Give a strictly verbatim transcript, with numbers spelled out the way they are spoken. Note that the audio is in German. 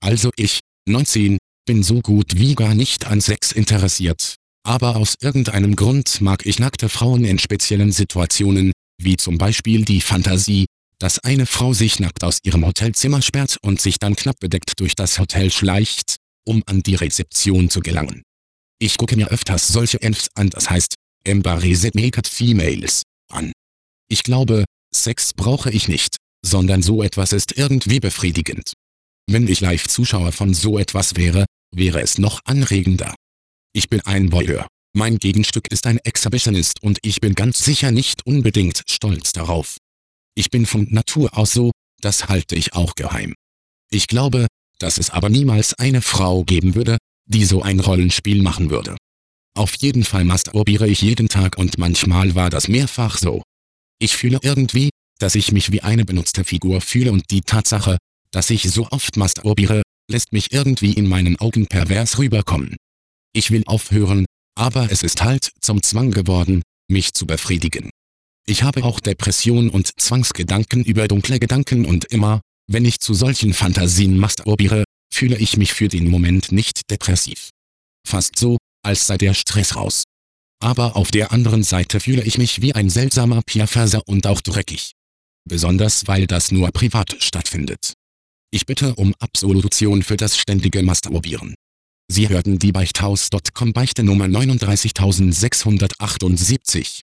Also ich, neunzehn, bin so gut wie gar nicht an Sex interessiert. Aber aus irgendeinem Grund mag ich nackte Frauen in speziellen Situationen, wie zum Beispiel die Fantasie, dass eine Frau sich nackt aus ihrem Hotelzimmer sperrt und sich dann knapp bedeckt durch das Hotel schleicht, um an die Rezeption zu gelangen. Ich gucke mir öfters solche Enfs an, das heißt, Embarrassed Naked Females, an. Ich glaube, Sex brauche ich nicht, sondern so etwas ist irgendwie befriedigend. Wenn ich Live-Zuschauer von so etwas wäre, wäre es noch anregender. Ich bin ein Voyeur. Mein Gegenstück ist ein Exhibitionist und ich bin ganz sicher nicht unbedingt stolz darauf. Ich bin von Natur aus so, das halte ich auch geheim. Ich glaube, dass es aber niemals eine Frau geben würde, die so ein Rollenspiel machen würde. Auf jeden Fall masturbiere ich jeden Tag und manchmal war das mehrfach so. Ich fühle irgendwie, dass ich mich wie eine benutzte Figur fühle und die Tatsache, dass ich so oft masturbiere, lässt mich irgendwie in meinen Augen pervers rüberkommen. Ich will aufhören, aber es ist halt zum Zwang geworden, mich zu befriedigen. Ich habe auch Depression und Zwangsgedanken über dunkle Gedanken und immer, wenn ich zu solchen Fantasien masturbiere, fühle ich mich für den Moment nicht depressiv. Fast so, als sei der Stress raus. Aber auf der anderen Seite fühle ich mich wie ein seltsamer Pierverser und auch dreckig. Besonders weil das nur privat stattfindet. Ich bitte um Absolution für das ständige Masturbieren. Sie hörten die Beichthaus Punkt com Beichte Nummer neununddreißigtausendsechshundertachtundsiebzig.